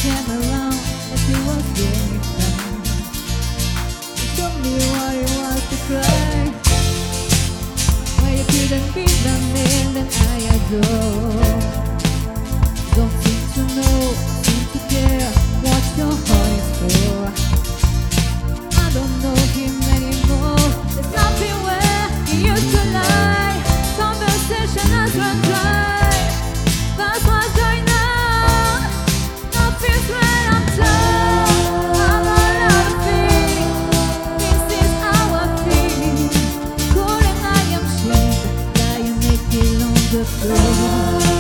came around as he was getting down. He told me what it was to cry, why you couldn't be the man that I adore. Don't seem to know, seem to care what your heart is for. I don't know him anymore. There's nothing where he used to lie. Conversation has run dry. That's what's going on. Nothing's when I'm done. I'm all out of things. This is how I feel. Cold and I am sheep, lying naked on the floor.